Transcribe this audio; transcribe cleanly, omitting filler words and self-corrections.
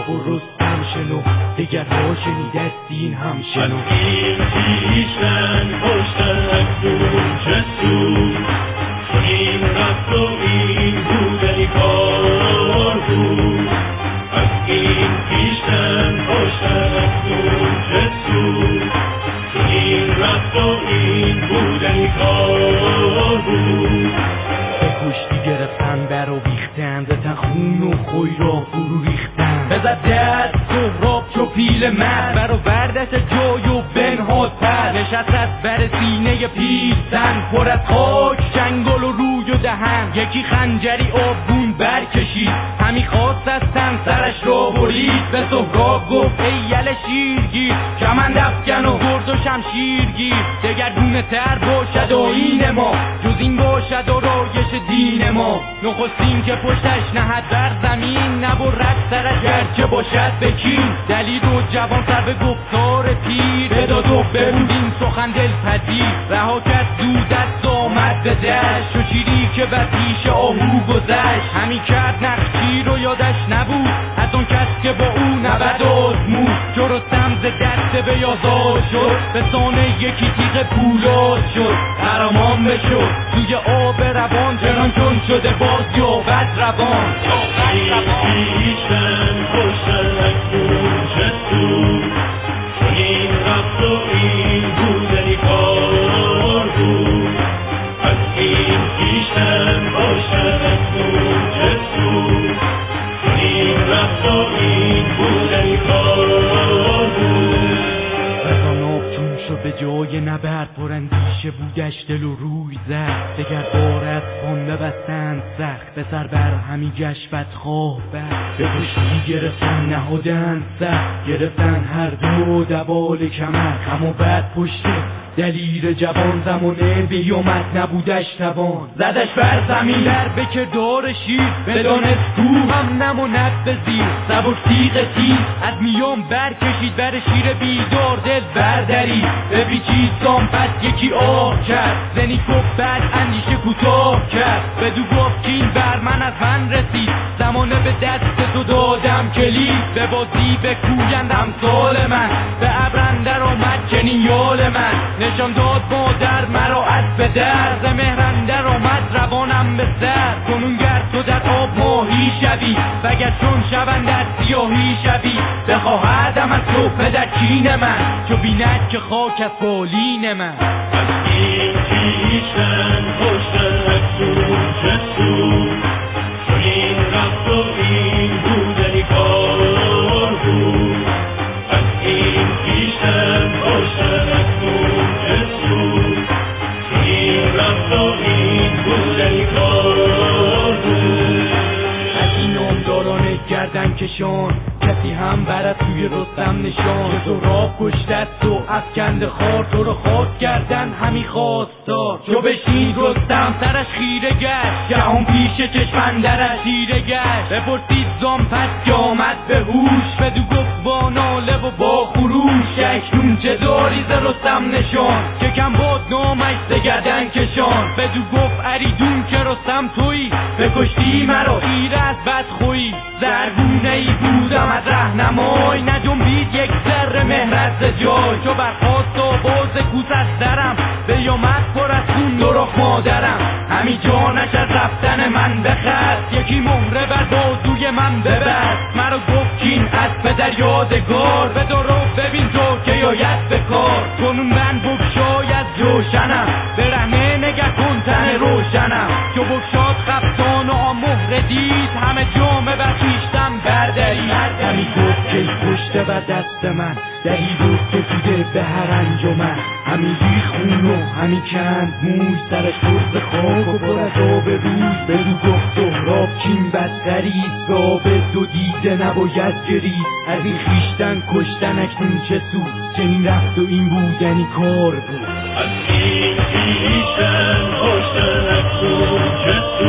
سهراب و رستم شنو، دگرها شنیده دین هم شنو. این پیشتن پشتن دون جسور، چون این رفت و این بودنی کار بود. از این پیشتن پشتن دون جسور، چون این رفت و این بودنی کار بود. به کشتی گرفتن بر و بیختن، ز تخون و خوی را فرو ریختن. بزد دست سهراب چو پیل مرد، بر و بردش جای و بنهاد پر. نشست از بر سینه پیلتن، پر از خاک چنگل و روی و دهن. یکی خنجری آبگون برکشید، همی خواست از تن سرش را برید. به سهراب گفت ای یل شیرگیر، کمند افکن و گرز و شمشیر گیر. دگرگونه تر باشد آیین ما، جز این باشد و رایش دین ما. نخستین که پشتش نهد بر زمین، نبرد سرش گرچه باشد بکین. دلید و جوان سر به گفتار پیر، بداد و ببود این سخن دلپذیر. رها کرد زود از آمد به دشت، و چیری که بر پیش آهو گذشت. همی کرد نخچیر رو یادش نبود، از اون کس که با او نبرد آزمود. چو رستم ز دست بیازار شد، به سانه یکی تیغ پولاد شد. خرامان بشد توی آب روان، چنان چون شده باز یابد روان. پیشتن پشتن دون جسور، چون این رفت و این بودنی کار بود. از این پیشتن پشتن دون جسور، چون این رفت و این بودنی کار بود. رزان چون شد به جای نبرد، پراندیشه بودش دل و روی زد. دگر بار از خان ببستند سخت، به سر بر همی گشت بدخواه بد. به کشتی گرفتن نهادند سخت، گرفتن هر دو دوال کمر. هم و بعد پشت دلیر جوان، زمانه بیامد نبودش توان. زدش بر زمین در به کردار شیر، بدانست کو هم نماند به زیر. سبک تیغ تیز از میان برکشید، بر شیر بیدار دل بردرید. بپیچید زان پس یکی آه کرد، زنی گفت بعد اندیشه کوتاه کرد. بدو گفت که این بر من از من رسید، زمانه به دست تو دادم کلید. به بازی بکویند امثال من، به ابر اندر آمد چنین یال من. نشان داد مادر مرا از پدر، ز مهر اندر آمد روانم به سر. کنون گر تو در آب ماهی شوی، وگر چون شوند در سیاهی شوی. بخواهدم از تو پدر کین من، چو بیند که خاک از بالین من. از این پیشتن پشتن دون جسور، چون این رفت و این بودنی کار بود. از این پیشتن پشتن دون جسور، چون این رفت و این بودنی کار بود. از این نامداران گردن کشان، کسی هم برد توی رستم نشان. که سهراب کشتست و افکند خار، تو رو خواست کردن همی خواستار. چو بشنید رستم سرش خیره گشت، جهان پیش چشم اندرش تیره گشت. بپرسید زان پس که آمد به هوش، بدو گفت با ناله و با خروش. اکنون چه داری ز رستم نشان، که کم باد نامش ز گردن کشان. بدو گفت اریدون که رستم تویی، بکشتی مرا خیره از بدخویی. زرگونه ای بودم از رهنمای، نجنبید یک ذره مهر از جای. چو برخاست و باز کوس از درم، بیامد پر از خون دو رخ مادرم. همی جانش از رفتن من بخست، یکی مهره بر بازوی من ببست. مرا گفت کین از پدر یادگار، بدو رو ببین تو که آید به کار. کنون من بگشای از جوشنم، برهنه نگه کن تن روشنم. چو بگشاد خفتان و آن مهره دید، همه جامه بر خویشتن بردرید. همی گفت که پشت و دست من، دهی بود ستوده به هر انجمن. همی ریخ خون و همی کند موی، سرش پر ز خاک و پر از آب روی. بدو گفت سهراب کین بدتریست، به آب دو دیده نباید گریست. از این خویشتن کشتن اکنون چه سود، چنین رفت و این بودنی کار بود. از این پیشتن پشتن دون جسور،